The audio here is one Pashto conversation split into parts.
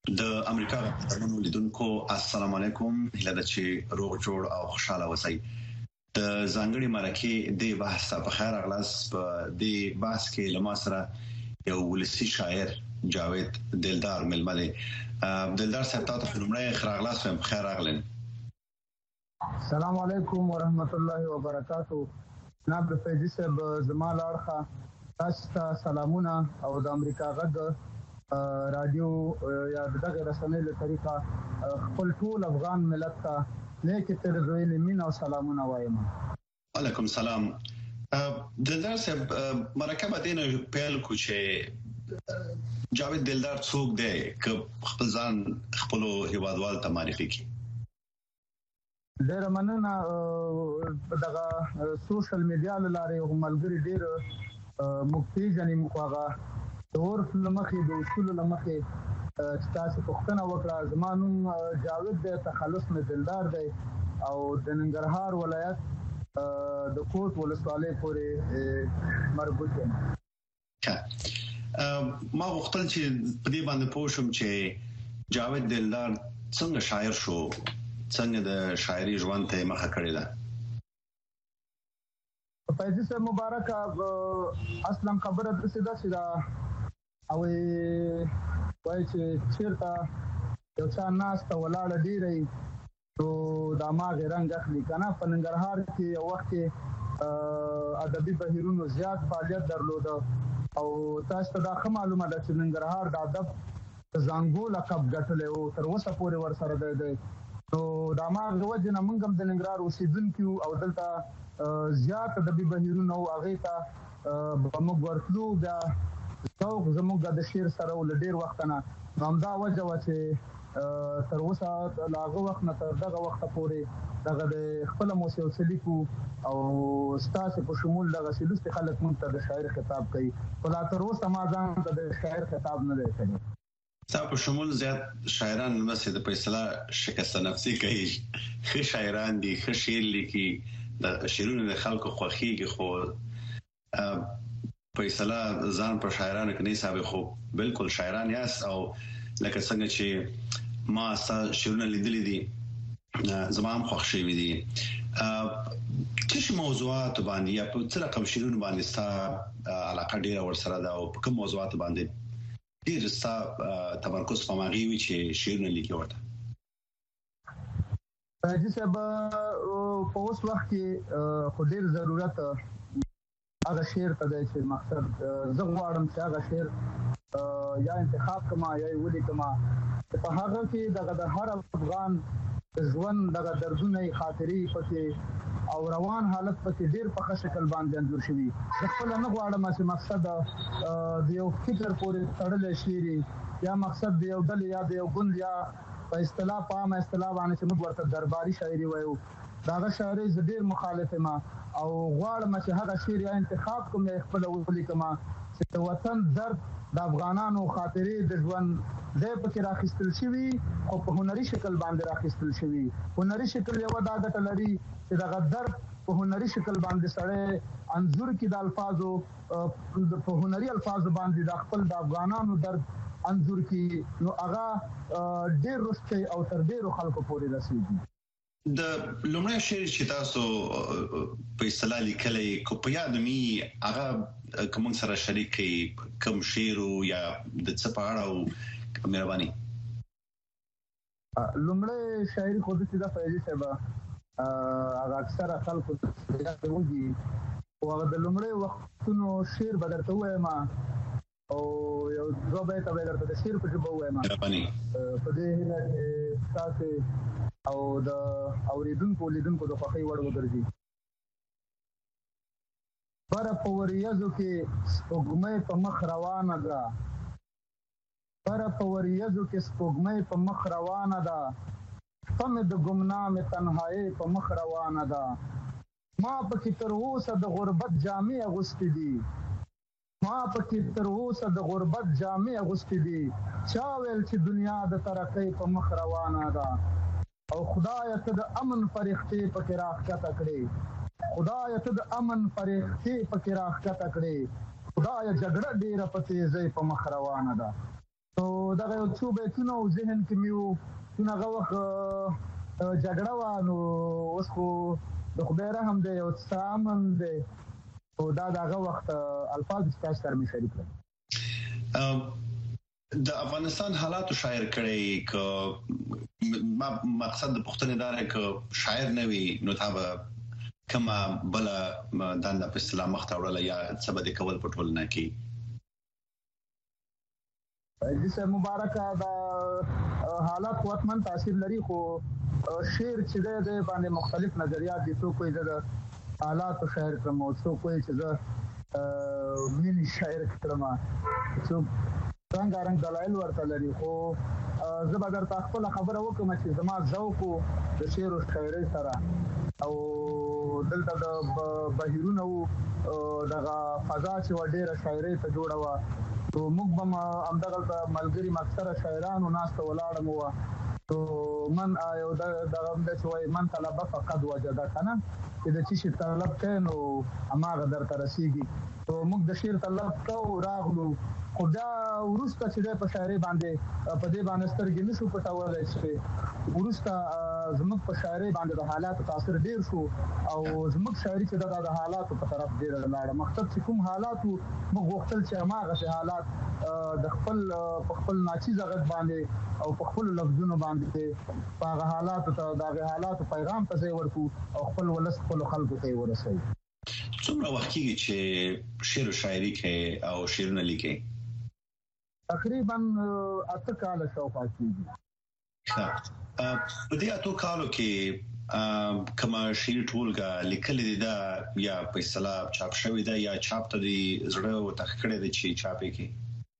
د امریکا غږ لیدونکو السلام علیکم، هیله ده چې روغ جوړ او خوشاله اوسئ. د ځانګړي مرکې د بحث په خیر اغلاس په دې بحث کې لمه سره یو ولسی شاعر جاوید دلدار ملمه دی. دلدار صاحب تاسو په لومړی خیر اغلاس په خیر اغلن. السلام علیکم ورحمت الله وبرکاتہ. جناب فیضی صاحب زمال اړخه تاسو ته سلامونه او د امریکا غږ رادیو یا دغه رسنۍ له طریقه خپل ټول افغان ملت ته نیک ترغیب مين او سلامونه وایم. علیکم سلام. دلدار صاحب مرکه دینه پیل کو چې جاوید دلدار څوک دی که خپل ځان خپل هیوادوال ته معرفي کړي؟ ډېر مننه. دغه سوشل میډیا لاره ملګری ډېر مفتی جنې مخاغه دور لمخې د اصول لمخې تاسو پوښتنه وکړه. زمانوم جاوید د تخلص مې دلدار دی او د ننګرهار ولایت د کوټ ولسوالۍ پورې مربوط یم. ما وختل چې په دې باندې پوه شم چې جاوید دلدار څنګه شاعر شو، څنګه د شاعري ژوند ته مخه کړې ده. فیضی صاحب مبارک اصلا خبره د سیده سیده او وای چې چیرته یو څه ناس ته ولاړ ډیری نو د ماغه رنگ اخلي کنه. په ننګرهار کې یو وخت کې ادبي بهیرونو زیات فعالیت درلود او تاسو ته دا معلومه ده چې ننګرهار د ادب زنګو لقب ګټلې او تر اوسه پورې ور سره ده. نو دا ماغه وجه نه موږ هم د ننګرهار اوسیدونکو او دلته زیات ادبي بهیرونو هغه ته موږ ورتلو بیا څوک زموږ د شعر سره ول ډیر وخت نه همدا وجه و چې تر اوسه لاغه وخت نه تر دغه وخت پورې دغه د خپل موسیقي کو او ستاسو په شمول دغه سلوست خلک مونږ ته د شاعر خطاب کوي. ولا تر اوسه ما ځان ته د شاعر خطاب نه دی کړی. تاسو په شمول زیات شاعران مسجد په اصطلاح شکست نفسي کوي. ښه شاعران دي، ښه شعر لیکي، د شعرونو د خلکو خوښيږي، خو په اصطلاح ځان پر شاعرانو کې نه حساب خو بالکل شاعران یاست او لکه څنګه چې ما تاسو شعرونه لیدلې دي زما هم خوښ شوي دي. چې موضوعات باندې یا په څه رقم شعرونه باندې ستا علاقه ډیره ورسره ده او په کوم موضوعات باندې ډیر ستا تمرکز په ماغي وي چې شعرونه لیکي ورته؟ راځي صاحب په اوس وخت کې خو ډیر ضرورت هغه شعر ته دی چې مقصد زه غواړم چې هغه شعر یا انتخاب کما یا ولي کما په هغه کې دغه د هر افغان ژوند دغه دردونه خاطرې پکې او روان حالت پکې ډیر په ښه شکل باندې انځور شوی. خپل نه غواړم چې مقصد د یو فکر پورې تړلې شعر یا مقصد د یو ډل یا د یو ګوند یا په اصطلاح په عام اصطلاح باندې چې موږ ورته درباري شاعري وایو داغه شاعري ز ډیر مخالف ما او غواړم چې هغه شعر یا انتخاب کوم خپل ولیکم چې وطن درد د افغانانو خاطرې د ژوند د پکې راخستل شوی او په هنري شکل باندې راخستل شوی. هنري شکل یو دا ګټه لري چې دغه درد په هنري شکل باندې سره انځور کې د الفاظو په هنري الفاظو باندې د خپل د افغانانو درد انځور کې نو هغه ډیر رسته او تر ډیرو خلکو پورې رسیدي. د لومړی شعر چې تاسو په اصطلاح لیکلی کو په یاد می هغه کوم سره شریک کړي کوم شعر یا د څه په اړه او مهرباني؟ لومړی شاعري خو د سیده فیضی صاحب هغه اکثره خلکو ته وږي او هغه د لومړی وختونو شعر به درته وایم او یو دوه بیته به درته د شعر په ژبه وایم په دې هیله چې تاسو او د اوریدونکو لیدونکو د خوښۍ وړ وګرځي. پر پوریزو کې سپوږمۍ په مخ روانه ده، پر پوریزو کې سپوږمۍ په مخ روانه ده، فم د ګمنام تنهایی په مخ روانه ده. ما پکې تر اوسه د غربت جامې اغوستې دي، ما پکې تر اوسه د غربت جامې اغوستې دي. چا ویل چې دنیا د ترقۍ په مخ روانه ده او خدای ته د امن فرښتې پکې راښکته کړې، خدای ته د امن فرښتې پکې راښکته کړې، خدای جګړه ډیره په تیزۍ په مخ روانه ده. نو دغه یو څو بیتونه ذهن کې مې وو چې هغه وخت جګړه وه نو اوس خو د خدای رحم دی او امن دی او دا دغه وخت الفاظ ستاسو سره مې شریک کړل. د افغانستان حالاتو شاعر کړي ک مقصد د پښتنې دار ک شاعر نه وي نو تا به کما بل دانه په اسلام مختاوړل یا سبا د کول پټول نه کی جسه مبارکه دا حالات قوتمن تاثیر لري خو شعر چې د باندې مختلف نظریات دي څوک کوئی د حالات شاعر کړم او څوک کوئی چې د مینی شاعر کړم څوک څنګه دلایل ورته لري خو زه به درته خپل خبره وکم چې زما ذوق د شعر او شاعرۍ سره او دلته د بهیرونو دغه فضا چې ډېره شاعرۍ ته جوړه وه نو موږ به همدغه ملګري اکثره شاعرانو ناسته ولاړه مو وه تو من یو دغه چې وایي من طلبه فقد وجده که نه چې د څه شي طلب کوې نو هماغه درته رسېږي تو موږ د شعر طلب کوو راغلو خو بیا وروسته چې دی په شاعرۍ باندې په دې باندې سترګې نشو پټولی چې وروسته زموږ په شاعرۍ باندې د حالاتو تاثیر ډېر شو او زموږ شاعري چې د حالاتو په طرف ډېره لاړه مقصد چې کوم حالاتو موږ غوښتل چې هماغسې حالات د خپل په خپل ناچیزه غږ باندې او په خپلو لفظونو باندې په هغه حالاتو ته د هغې حالاتو پیغام ته ځای ورکړو او خپل ولس خپلو خلکو ته یې ورسوي. څومره وخت کېږي چې شعر و شاعري کوې او شعرونه لیکې؟ تقریبا 8 کاله شاوخوا کېږي. په دې 8 کالو کې کومه شعر ټولګه لیکلې ده دا یا په اصطلاح چاپ شوې ده یا چاپ ته دې زړه ورته کړی دی چې چاپ یې کړې؟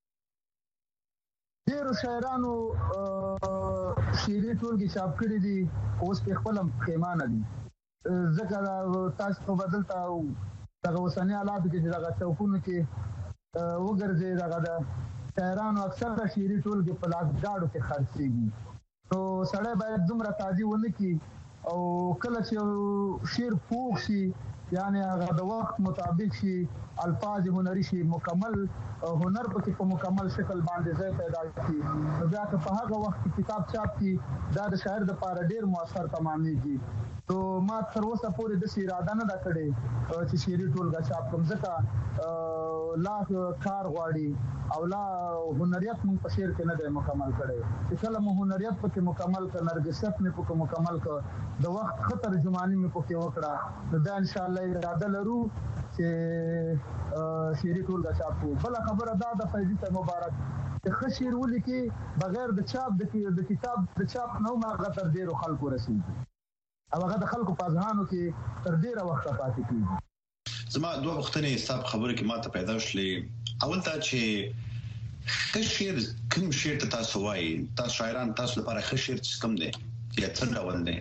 ډېرو شاعرانو شعري ټولګې چاپ کړي دي اوس پې خپله پښیمانه دي ځکه تاسو په بدل ته دغه اوسني حالاتو کې چې دغه چوکونو کې وګرځي دغه د شاعرانو اکثره شعري ټولګې په لاسګاډو کې خرڅېږي نو سړی باید دومره تازي ونه کړي او کله چې شعر پوخ شي یعنی هغه د وخت مطابق شي الفاظ هنري شي مکمل هنر پکې په مکمل شکل باندې ځای پیدا شي نو بیا که په هغه وخت کې کتاب چاپ کړي دا د شاعر دپاره ډېر مؤثر تمامېږي نو ما تر اوسه پورې داسې اراده نه ده کړې چې شعري ټولګه چاپ کړم ځکه لا کار غواړي او لا هنریت مونږ په شعر کې نه دی مکمل کړی چې کله مو هنریت پکې مکمل کړ نرګسیت مې پکې مکمل کړ د وخت ښه ترجماني مې پکې وکړه نو بیا انشاءالله اراده لرو چې شعري ټولګه چاپ کړو. بله خبره دا د فیضي صاحب مبارک چې ښه شعر ولیکي بغیر د چاپ د کتاب د چاپ نه هم هغه تر ډېرو خلکو رسېږي او هغه د خلکو په اذهانو کې تر ډېره وخته پاتې کېږي. زما دوه پوښتنې ستا په خبرو کې ماته پیدا شلې. اول دا چې ښه شعر کوم شعر ته تاسو وایي تاسو شاعران تاسو لپاره ښه شعر کوم دی یا څه ډول دی؟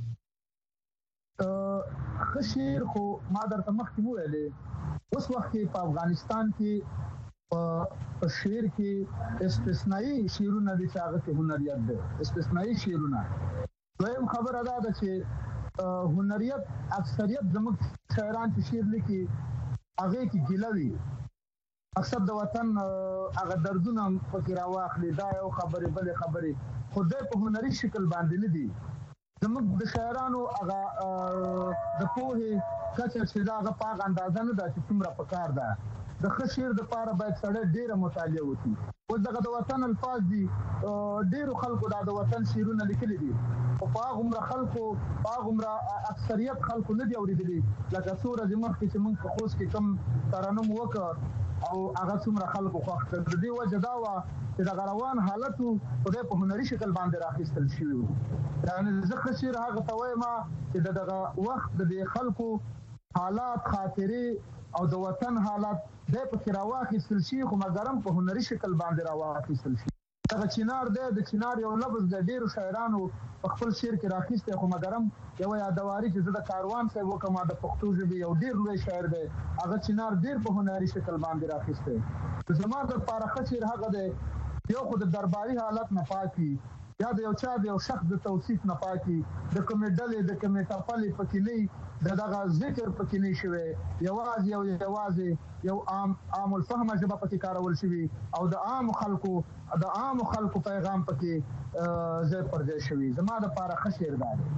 ښه شعر خو ما درته مخکې وویلې اوس وخت کې په افغانستان کې په شعر کې استثنایي شعرونه دي چې هغه کې هنریت دی استثنایي شعرونه. دویم خبره دا ده چې هنریت اکثریت زموږ شاعران چې شعر لیکي هغې کې ګیله وي مقصد د وطن هغه دردونه پکې راواخلي دا یو خبرې بلې خبرې خو دی په هنري شکل باندې نه دي. زموږ د شاعرانو هغه د پوهې کچه چې دا هغه په هغه اندازه نه ده چې څومره پکار ده. د ښه شعر دپاره باید سړی ډېره مطالعه وکړي. اوس دغه د وطن الفاظ دي ډېرو خلکو دا د وطن شعرونه لیکلي دي خو په هغومره خلکو په هغومره اکثریت خلکو نه دي اورېدلي لکه څو ورځې مخکې چې موږ په خوست کې کوم ترنم وکړ او هغه څومره خلکو خوښ کړ. د دې وجه دا وه چې دغه روان حالت و خو دی په هنري شکل باندې راخیستل شوي وو. یعنې زه ښه شعر هغه ته وایم چې د دغه وخت د دې خلکو حالات خاطرې او د وطن حالات دی پکې راواخیستل شي خو مګر هم په هنري شکل باندې راواخیستل شي. دغه چنار دی د چنار یو لفظ د ډېرو شاعرانو په خپل شعر کې راخیستی خو مګر هم یوه یادواري چې زه د کاروان صاحب وکړم د پښتو ژبې یو ډېر لوی شاعر دی هغه چنار ډېر په هنري شکل باندې راخیستی. زما دپاره ښه شعر هغه دی یو خو د درباري حالت نه پاک وي یا د یو چا د یو شخص د توصیف نه پاتې د کومې ډلې د کومې ټاپلې پکې نه دغه ذکر پکې نه شوی یوازې یو عام الفهمه ژبه پکې کارول شوی او د عام خلکو پیغام پکې ځای پر ځای شوی. زما دپاره ښه شعر دا دی.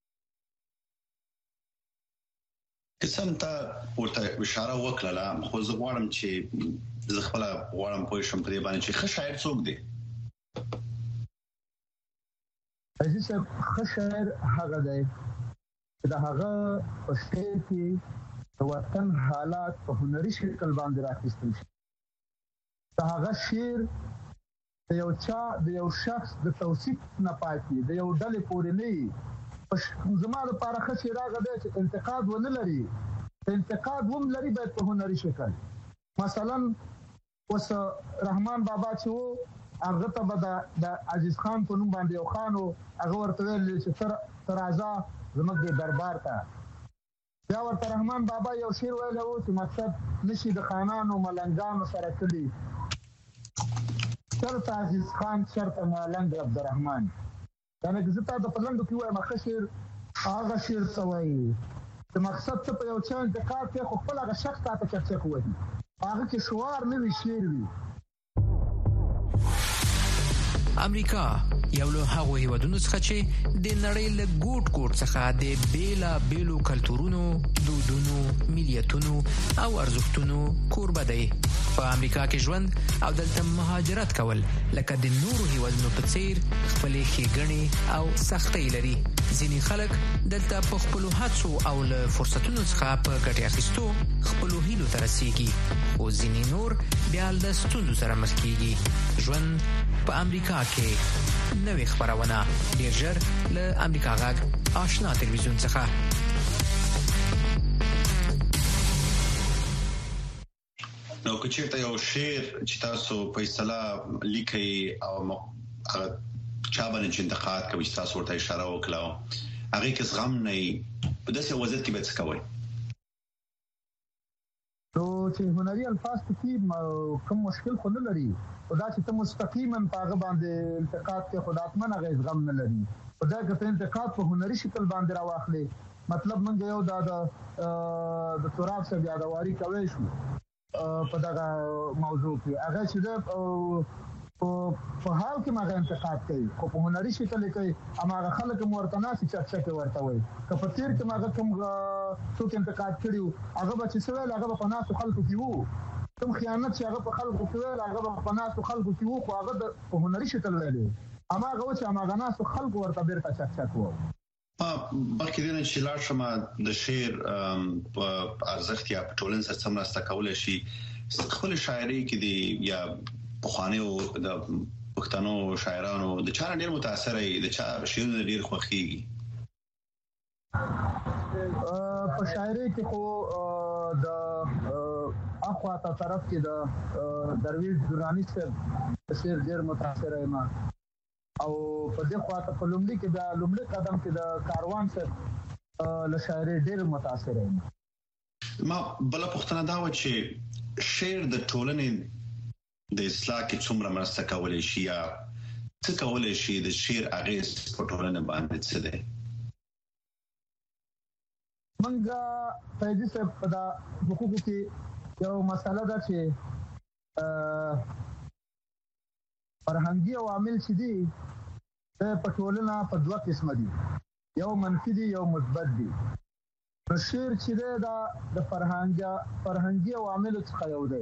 قسم ته ورته اشاره وکړله، خو زه غواړم چې زه خپله غواړم پوه شم په دې باندې چې ښه شاعر څوک دی؟ عزیز صاحب، ښه شاعر هغه دی چې د هغه په شعر کې د وطن حالات په هنري شکل باندې راخیستل شي. د هغه شعر د یو شخص د توصیف نه پاتې د یو ډلې پورې نه وي. زما لپاره ښه شعر هغه دی چې انتقاد ونه لري، انتقاد هم لري باید په هنري شکل. مثلا اوس رحمان بابا چې و هغه ته به د عزیز خان په نوم باندې یو خان و، هغه ورته ویل چې ته راځه زموږ د دربار ته. بیا ورته رحمان بابا یو شعر ویلی و چې مقصد نشي د خانانو ملنګانو سره کلي، شرط عزیز خان شرط ملنګ عبدالرحمن. یعنې که زه تا د په لنډو کې وایم ښه شعر هغه شعر ته وایي چې مقصد ته په یو چا انتقاد کوي خو خپل هغه شخص تا ته چکچک وهي، هغه کې شعار نه وي، شعر وي. امریکا یو له هغو هیوادونو څخه چې د نړۍ له ګوټ ګوټ څخه د بیلابیلو کلتورونو، دودونو، ملیتونو او ارزښتونو کوربه دی. په امریکا کې ژوند او دلته مهاجرت کول لکه د نورو هیوادونو په څیر خپلې ښېګڼې او سختۍ لري. ځینې خلک دلته په خپلو هڅو او له فرصتونو څخه په ګټې اخیستو خپلو هیلو ته رسیږي، خو ځینې نور بیا له ستونزو سره مخ کیږي. ژوند په امریکا کې نوې خپرونه ډېر ژر له امریکا غږ آشنا تلویزیون څخه. نو که چېرته یو شعر چې تاسو په اصطلاح لیکئ او چا باندې چې انتقاد کوي چې تاسو ورته اشاره وکړه هغې کې زغم نه وي، په داسې وضعیت کې به څه کوئ؟ نو چې هنري الفاظ پکې کوم مشکل خو نه لري، خو دا چې ته مستقیما په هغه باندې انتقاد کوې خو د حتما هغه زغم نه لري. خو دا که ته انتقاد په هنري شکل باندې راواخلې، مطلب موږ یو د تراب صاحب یادواري کوی شو په دغه موضوع کې، هغه چې په حال کې هغه انتقاد کوي خو په هنري شکل کوي، هغه خلک هم ورته ناسي چکچکې ورته وایي. که په تېر کې هغه کوم څوک انتقاد کړي وو هغه به چې څه ویل هغه به په ناسو خلکو کې وو، کوم خیانت چې هغه په خلکو کې ویل هغه به په ناسو خلکو کې وو، خو هغه په هنري شکل ویلي، هماغه و چې هماغه ناسو خلکو ورته بیرته چکچک وو. بلکې دې نه چې لاړ شم د شعر په ارزښت یا په ټولنې سره څه مرسته کولی شي، خپل شاعرۍ کې دی یا پخوانیو د پښتنو شاعرانو د چا ډېر متاثره یې، د چا شعرونه ډېر خوښېږي؟ په شاعرۍ کې خو د اخواته طرف کې د درویش درانی صاحب شعر ډېر متاثره یم، او په دې خواته په لومړي کې د لومړي قدم کې د کاروان صاحب له شاعرۍ ډېر متاثره یم. ما بله پوښتنه دا وه چې شعر د ټولنې د اصلاح کې څومره مرسته کولی شي یا څه کولی شي، د شعر اغېز په ټولنه باندې څه دی؟ منګه فیضي صاحب په دا حقوقو کې یو مسله ده چې فرهنګي عوامل چې دي په ټولنه په دوه قسمه دي، یو منفي دي یو مثبت دي. نو شعر چې دی دا د فرهنګي عواملو څخه یو دی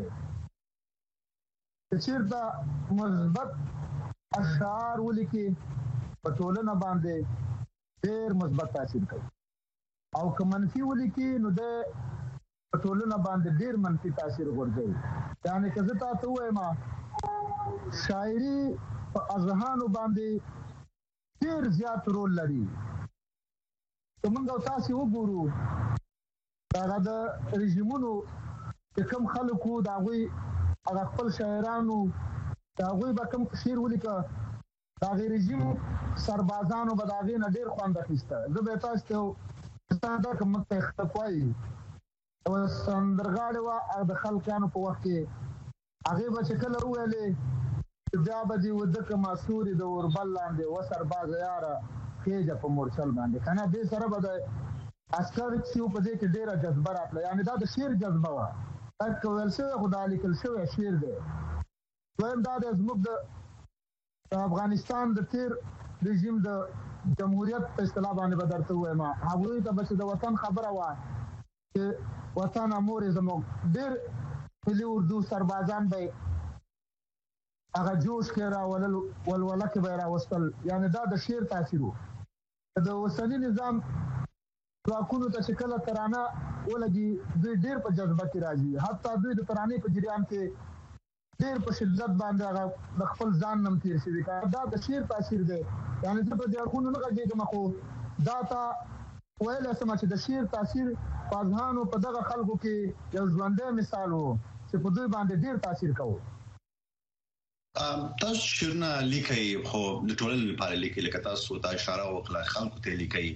چې چېرته مثبت اشعار ولیکي په ټولنه باندې ډېر مثبت تاثیر کوي، او که منفي ولیکي نو د په ټولنه باندې ډېر منفي تاثیر غورځوي. یعنې که زه تاسو ووایم شاعري په اذهانو باندې ډېر زیات رول لري. که موږ او تاسې وګورو هغه د رژیمونو چې کوم خلک وو د هغوی هغه خپل شاعرانو د هغوی به کوم شعر ولیکه د هغې رژیم سربازانو به د هغې نه ډېر خوند اخیسته. زه به یې تاسو ته دا که موږ ته اختف وایي یوه سندرغاړې وه د خلقیانو په وخت کې هغې به چې کله وویلې بیا به دې ودکه ماسوري د اوربل لاندې وسر باز یاره خېجه په مورچل باندې کنه دې سره به د عسکر چې په دې کې ډیره جذبه راتله یعنی دا د شعر جذبه وه دا ویل شوی خو دا لیکل شوی شعر دی دویم دا دی زموږ د افغانستان د تیر رژیم د جمهوریت په اصطلاح باندې به درته ووایم هغوی ته به چې د وطن خبره وه چې وطن مورې زموږ ډېر ملي اردو سربازان به هغه جوش کې راولل ولوله کې به یې راوستل یعنې دا د شعر تاثیر و د اوسني نظام ځواکونو ته چې کله ترانه ولګي دوی ډېر په جذبه کې راځي حتی دوی د ترانې په جریان کې ډېر په شدت باندې هغه د خپل ځان نم تېر شوي دا د شعر تاثیر دی یعنې زه په دې اړخونو نه غږېږم خو دا ته ویلی سم چې د شعر تاثیر په اذهانو په دغه خلکو کې یو ژوندی مثال و چې په دوی باندې ډېر تاثیر کوو تاسو شعرونه لیکئ خو د ټولنې لپاره لیکئ لکه تاسو ته اشاره وکړه خلکو ته لیکئ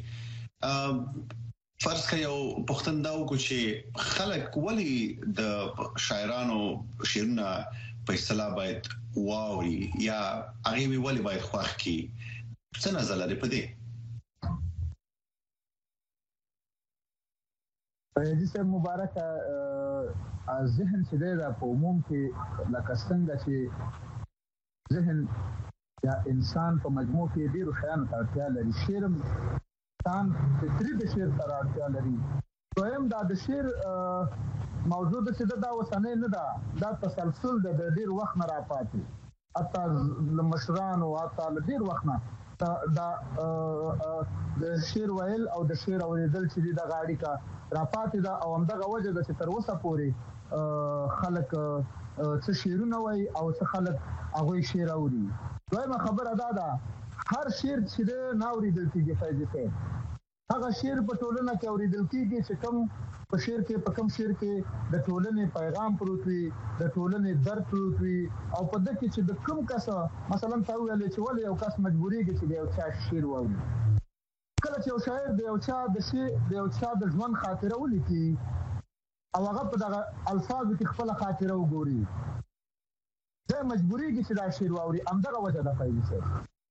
فرض کړئ یو پوښتنه دا وکړو چې خلک ولې د شاعرانو شعرونه په اصطلاح باید واوري یا هغه ولې باید خوښ کړي څه نظر لري په دې جسم مبارک ذهن چې دی دا په عموم کې لکه څنګه چې ذهن یا انسان په مجموع کې ډېرو شیانو ته اړتیا لري شعر انسان فطري د شعر سره اړتیا لري دویم دا د شعر موضوع چې دا اوسنۍ نه ده دا تسلسل ده د ډېر وخت نه راپاتې حتی له مشرانو حتی له ډېر وخت نه دا د شعر ویل او د شعر اورېدل چې دي دغه اړیکه راپاتې ده او همدغه وجه ده چې تر اوسه پورې خلک څه شعرونه وایي او څه خلک هغوی شعر اوري دویمه خبره دا ده هر شعر چې دی نه اورېدل کېږي فیضي صاحب هغه شعر په ټولنه کې اورېدل کېږي چې کوم په شعر کې په کوم شعر کې د ټولنې پیغام پروت وي د ټولنې درد پروت وي او په دې کې چې د کوم کس مثلا تا ویل چې ولې یو کس مجبورېږي چې د یو چا شعر واوري کله چې یو شاعر د یو چا د ژوند خاطره ولیکي او هغه په دغه الفاظو کې خپله خاطره وګوري دی مجبورېږي چې دا شعر واوري همدغه وجه ده فیضي صاحب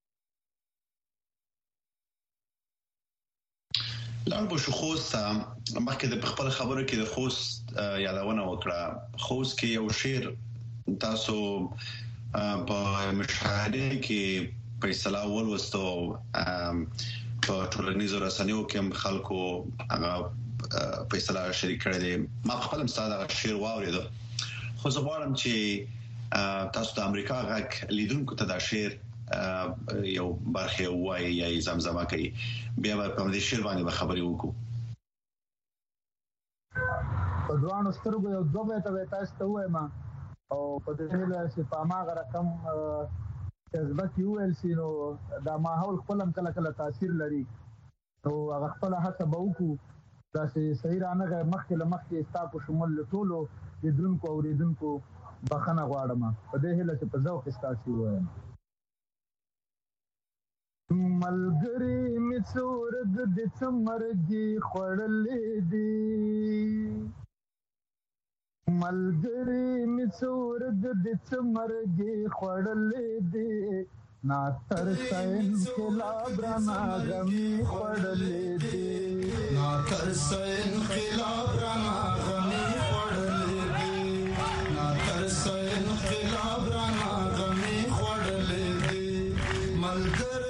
لاړ به شو خوست مخکې د خپل خبرو کې د خوست یادونه وکړه خوست کې یو شعر تاسو په مشاهده کې په اصطلاح ولوستو په ټولنیزو رسنیو کې خلکو هغه په اصطلاح شریک کړی دی ما خپل هم ستاسو شعر واورېدو خو زه غواړم چې تاسو د امریکا غږ لیدونکو ته دا شعر یو برخه وایي یا زمزمه کوي بیا به په دې شعر باندې خبرې وکړو په دوانو سترګو یو دوه بیته تاسو ته وایم او په دې ډول چې په ماغه رقم جذبه کې ویل شي نو دا ماحول خپل هم کله کله تاثیر لري او هغه خپل هڅه به وکړو دا چې صحیح رانغه مخکې له مخکې تاسو شمول ټولو لیدونکو او اوریدونکو بخښنه غواړم په دې هیله چې په ذوق تاسو وایم ملګری می څورګ د څمرګي خړلې دي ملګری می څورګ د څمرګي خړلې دي نا تر انقلاب رانا غمي خړلې دي نا تر انقلاب رانا غمي خړلې دي نا تر انقلاب رانا غمي خړلې دي ملګری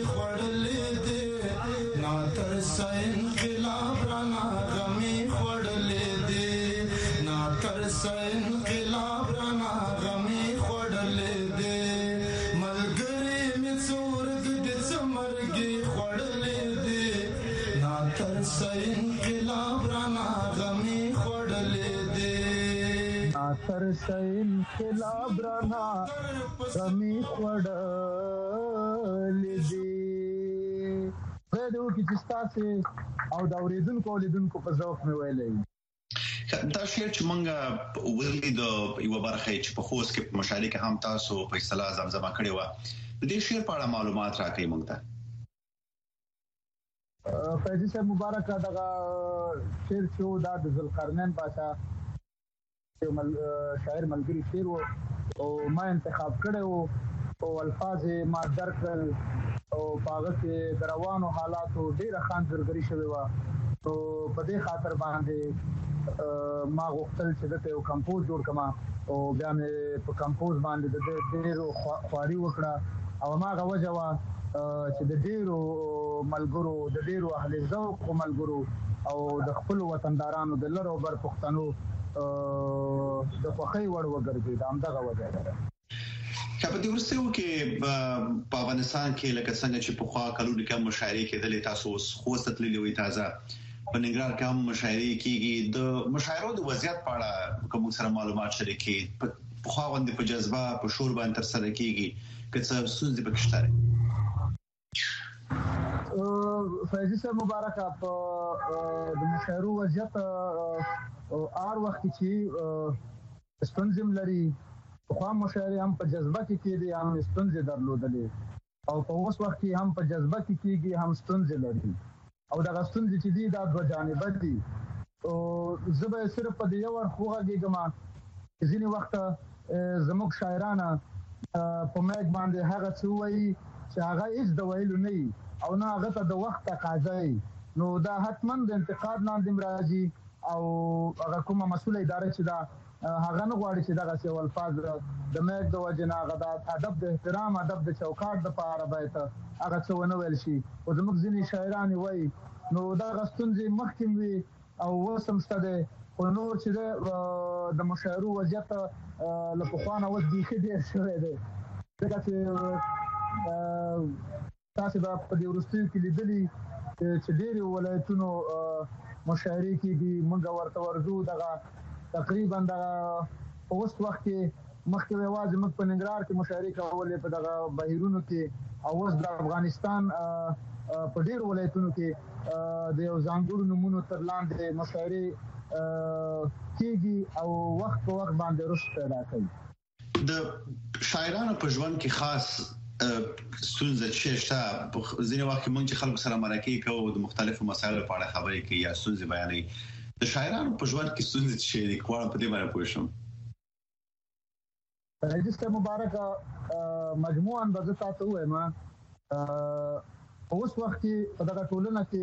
انقلاب رانا غمي خړل انقلاب رانا غمي خړلې دې ملګری می څورګ دې څمرګي خړلې دې نا تر انقلاب رانا غمي خړلې دې تر انقلاب رانا غمي خړلې دې غوډو کې چستاسه او دا اوریدونکو په ذوق مې ویلې دا شعر چې مونږ ولید یو برخه چې په خوست کې په مشاعره کې هم تاسو په اصطلاح زمزمه کړې و د دې شعر په اړه معلومات راکړئ مونږ ته فیضی صاحب مبارک دغه شعر چې دا د ذوالقرنین بادشاہ شاعر ملګری شعر او ما انتخاب کړو او الفاظ ما درک او هغه کې دروانو حالاتو ډیره خانزرګری شوی و او په دې خاطر باندې ما غوښتل چې دته یو کمپوز جوړ کما او بیا مې په کمپوز باندې د ډیرو خواري وکړه او ما غوځوا چې د ډیرو ملګرو د ډیرو اهل ذوق ملګرو او د خپل وطندارانو د لرو بر پښتنو د خوخي وړ وګرځي دا هم دغه وجه ده کله د ورسېو کې په افغانستان کې لکه څنګه چې په خوا کلونو کې مشاعرې کېدلې تاسو خوست تللې وي تازه په ننګرهار کې هم مشاعرې کېږي د مشاعرو د وضعیت په اړه کوم سره معلومات شریکي په خوا باندې په جذبه په شور باندې تر سره کېږي که څه سوزي پکې شته فیضی صاحب مبارک په د مشاعرو وضعیت هر وخت چې ستونزم لري خو مشاعره هم په جذبه کې کېږي هم ستونزې درلودلې او په اوس وخت کې هم په جذبه کې کېږي هم ستونزې لري او دا ستونزې چې دي دا دوه جانب دي او زبې صرف په یو ور خوږه ما ځینې وخت زموږ شاعرانه په مېګ باندې هغه څه وایي چې هغه هیڅ د ویلو نه او نه هغه ته د وخت تقاضا نو دا حتماً د انتقاد لاندې راځي او هغه کومه مسؤله اداره چې دا هغه نه غواړي چې دغه څه الفاظ د مېګ د وجنه هغه د ادب د احترام ادب د چوکاټ د پاره باید هغه څه ونه ویل شي او زموږ ځینې شاعران وایي نو دا غستونځي مخکې وي او وسمسته ده خو نور چې د مشاعرو وضعیت له پخوانه اوس بیخي ډېر شوی دی ځکه چې تاسو به په دې وروستیو کې لیدلي چې ډېرې ولایتونو مشاعرې کېږي موږ ورته ورځو دغه تقریبا د اوس وخت کې مخکې یوازې موږ په ننګرهار کې مشاعرې کولې په دغه بهیرونو کې او اوس د افغانستان په ډېر ولایتونو کې د یو ځانګړو نمونو تر لاندې مشاعرې کېږي او وخت په وخت باندې رشد پیدا کوي د شاعرانو په ژوند کې خاص ستونزه چې شته ځینې وخت موږ چې خلکو سره مرکه کوو د مختلفو مسایلو په اړه خبرې کوي یا ستونزې بیانوي د شاعرانو په ژوند کې ستونزې چې دي کوم په دې باندې پوه شم رجسټر مبارک مجموعاً به تاسو وایم اوس وخت کې په دغه ټولنه کې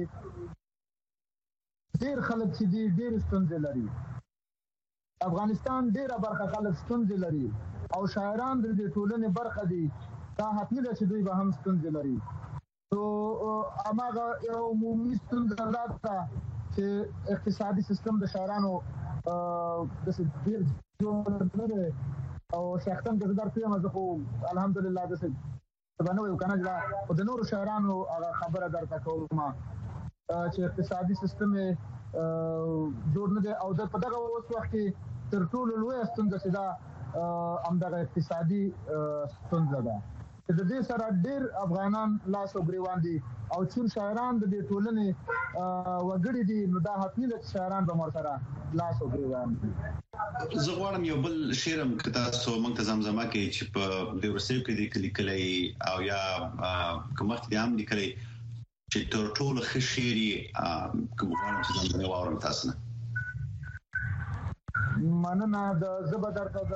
ډېر خلک چې دي ډېر ستونزې لري افغانستان ډېره برخه خلک ستونزې لري او شاعران د دې ټولنې برخه دي دا حتمي ده چې دوی به هم ستونزې لري نو هماغه یو عمومي ستونزه ده چې اقتصادي سیستم د شاعرانو د ډېر جوړ نه دی او شخصا د درته مزه خو الحمدلله د څه باندې یو کنه او د نورو شاعرانو خبره درته کوم چې اقتصادي سیستم جوړ نه دی او د په دغه وخت کې تر ټولو لوی ستونزه چې دا همدغه اقتصادي ستونزه ده د دې سره ډېر افغانان لاس او ګریوان دي او چې شاعران د دې ټولنې وګړي دي نو دا حتمي ده چې شاعران به مر سره لاس او ګریوان دي زه غواړم یو بل شعرم که تاسو موږ ته زمزمه کوي چې په دې ورسېو کې دي لیکلي او یا کوم وخت دې هم لیکلي چې تر ټولو ښه شعر کوم غواړم چې زمزمه واورم تاسو نه مننه د زبردر د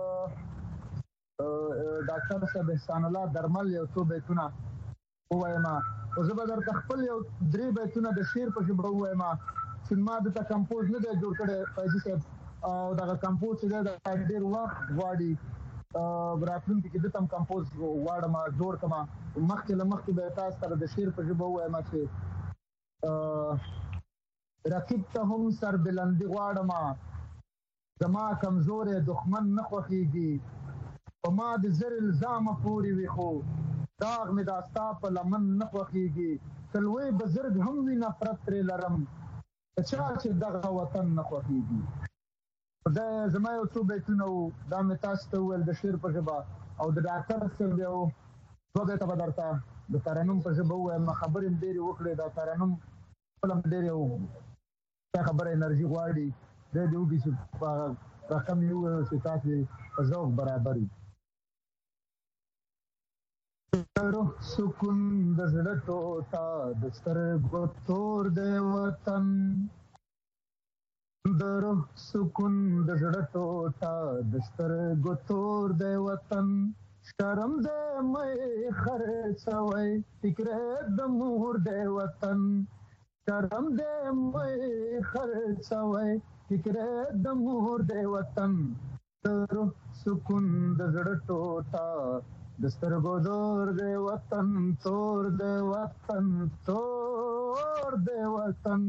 ډاکټر صاحب احسان الله درمل یو څو بیتونه وایم او زبردر خپل یو درې بیتونه د شعر په ژبه وایم چې ما د کمپوز نه دی جوړ کړی فیضی صاحب او دا کمپوز چې د ډېر وخت غواړي راتلونکي کې د تم کمپوز واړم جوړ کما مخکې به تاسو سره د شعر په ژبه وایم چې رقیب ته هم سر بلندي غواړم زما کمزورې دښمن نه خوښیږي په ما د زر الزام پورې وي خو داغ مې دا ستا په لمن نه خوښیږي تلوي بزرګ هم وي نفرت ترې لرم چا چې دغه وطن نه خوښیږي دا زما یو څو بیتونه وو دا مې تاسو ته وویل د شعر په ژبه او د ډاکټر صاحب یو دوه بیته به درته د ترنم په ژبه ووایم خبرې مې ډېرې وکړې دا ترنم خپله مې ډېر یو خبره انرژي غواړي دی دې وکړي چې په رقم یې وویل چې تاسې په ذوق برابر وي روح سکون د زړه ټوټه د سترګو تور دی وطن د روح سکون د زړه ټوټه د سترګو تور دی وطن شرم دی مې خرڅوي فکر د مور دی وطن شرم دی مې خرڅوي فکر د مور دی وطن د روح سکون د زړه ټوټه د سترګو تور دی وطن تور دی وطن تور دی وطن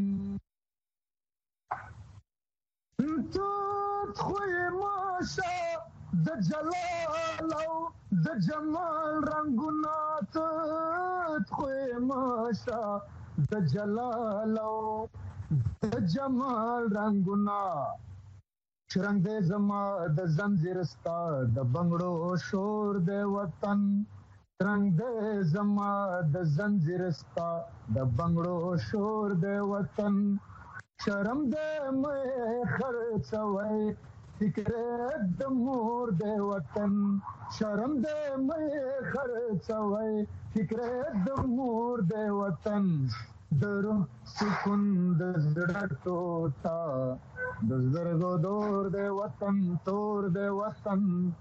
توت خوی ماشا د جلال او د جمال رنگونه توت خوی ماشا د جلال او د جمال رنگونه شرنګ دې زما د زنجیر ستا د بنگړو شور دې وطن شرنګ دې زما د زنجیر ستا د بنگړو شور دې وطن شرم دې مې خرڅوي فکر د مور دې وطن شرم دې مې خرڅوي فکر د مور دې وطن د روح سکون د زړه ټوټه د سترګو تور دی وطن تور دی وطن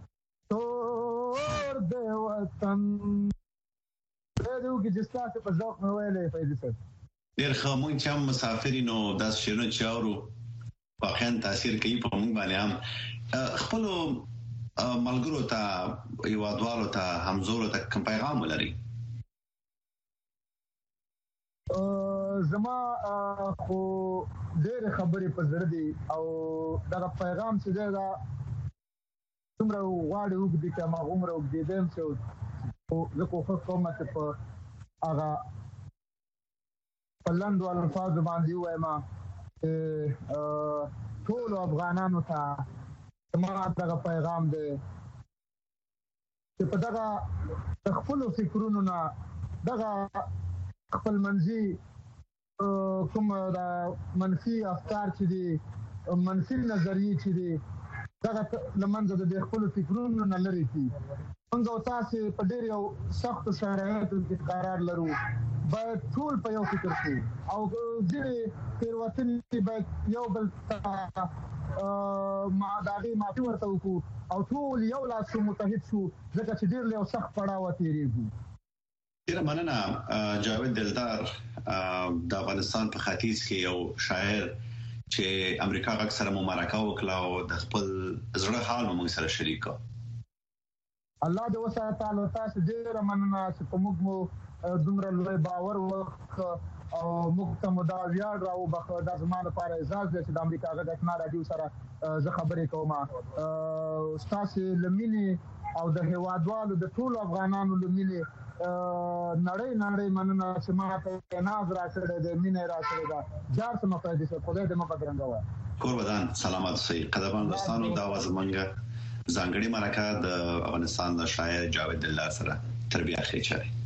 تور دی وطن دې وکړي چې ستاسو په ذوق مې ویلې فیضي صاحب ډېر ښه مونږ چې هم مسافرینو داسې شعرونه چې اورو واقعا تاثیر کوي په مونږ باندې هم خپلو ملګرو ته هیوادوالو ته همزولو ته کوم پیغام ولري زما خو ډېرې خبرې په زړه دي او دغه پیغام چې دی دا څومره غواړي اوږدې چې هماغومره اوږدېدم چې زه کوښښ کوم چې په هغه په لنډو الفاظو باندې ووایم چې ټولو افغانانو ته زما دغه پیغام دی چې په دغه د خپلو فکرونو نه دغه خپل منځي کوم دا منفي افکار چې دي منفي نظریې چې دي دغه لمنځه د خپل فکرونو نه لري کی موږ تاسو په ډېر یو سخت شرایطو کې قرار لرو باید ټول په یو فکر شو او ځینې تیروتنې باید یو بل دغه معافي ورته وکړو او ټول یو لاس متحد شو ځکه چې ډېر یو سخت پړاو تیریږي ډېر مننه جاوید دلدار د افغانستان په ختیځ کې یو شاعر چې امریکا غږ سره مو مرکه وکړه او د خپل زړه حال موږ سره شریک کړ الله دې وساتل او تاسو ډېر مننه چې په موږ مو دومره لوی باور وکړ او موږ ته مو دا ویاړ راو بخو د زمانه لپاره اعزاز دی چې د امریکا غږ اسنا رادیو سره زه خبرې کوم تاسو لمینه او د هوادوالو د ټولو افغانانو لمینه نړۍ مننه چې ما ته ناز راکړه د مینه راکړه دا جار سم په دې څه خدای دې مقدر رنګوا قربان سلامات سي قدمان دوستانو دا واز منګه ځانګړي مرکه د افغانستان د شاعر جاوید دلدار سره تربیه اخی چاري